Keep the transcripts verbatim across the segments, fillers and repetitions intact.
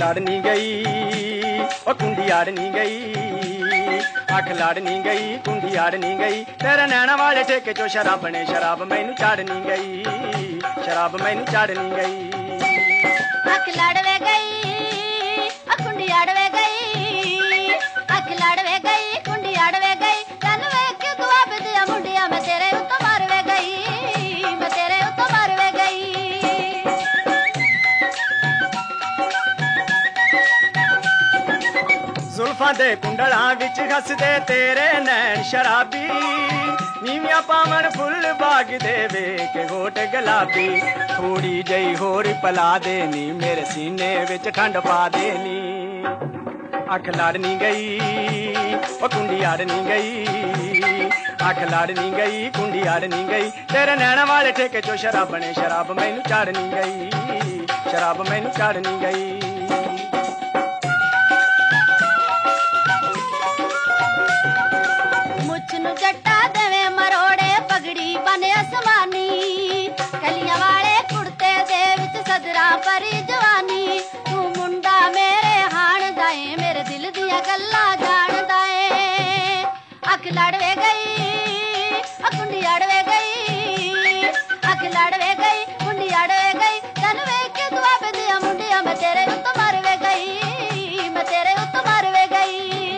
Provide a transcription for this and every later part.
लड़नी गई ओ कुंडी आड़नी गई, अख लड़नी गई कुंडी आड़नी गई, तेरे नैना वाले ठेके चो शराब ने शराब मैनू चाड़नी गई, शराब मैनू चाड़नी गई। अख लड़वे गई ओ कुंडी आड़वे गई, अख लड़वे गई कुंडी आड़वे गई, तन वेख के दुआ बदिया मुंडिया मैं तेरे उत्तो मारवे गई, मैं तेरे उत्तो मारवे गई। जुल्फां दे कुंडलां विच हसदे तेरे नैन शराबी, नीवियां पावन फुल बाग दे वेख होठ गुलाबी, थोड़ी जई होर पला देनी मेरे सीने विच ठंड पा देनी। अख लड़नी गई ओ कुंडी आड़नी गई, अख लड़नी गई कुंडी आड़नी गई, तेरे नैना वाले ठेके चो शराब ने शराब मैनू चाड़नी गई, शराब मैनू चाड़नी गई। जट्टा देवे मरोड़े पगड़ी बने आसमानी, कलियां वाले कुड़ते दे विच सदरा परी जवानी, तू मुंडा मेरे हाण दाए मेरे दिल दिया गल्ला जान दाए। अख लड़वे गई ओ कुंडी आड़वे गई, अख लड़वे गई कुंडी आड़वे गई, तन वेख के दुआ बदिया मुंडिया मैं तेरे उत्तो मारवे गई, मैं तेरे उत्तो मारवे गई।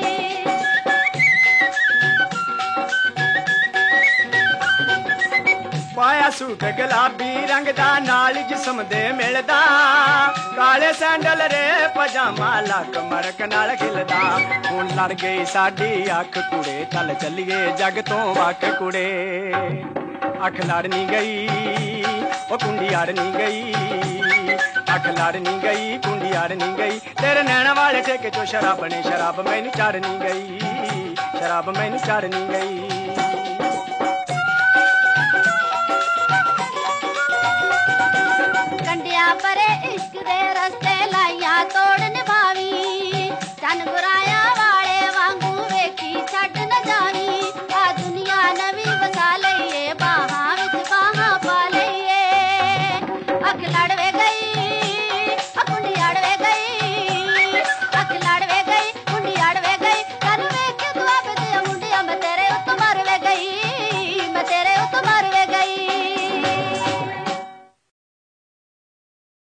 पाया सूट गुलाबी रंग दा नाल जिस्म दे मिलदा, काले सैंडल रे पजामा लक मड़क नाल खिलदा, हुण लड़ गई साडी अख कुड़े चल चलिए जग तो वख कुड़े। अख लड़नी गई ओ कुंडी आड़नी गई, अख लड़नी गई कुंडी आड़नी गई, तेरे नैना वाले ठेके चो शराब ने शराब मैनू चाड़नी गई, शराब मैनू चाड़नी गई।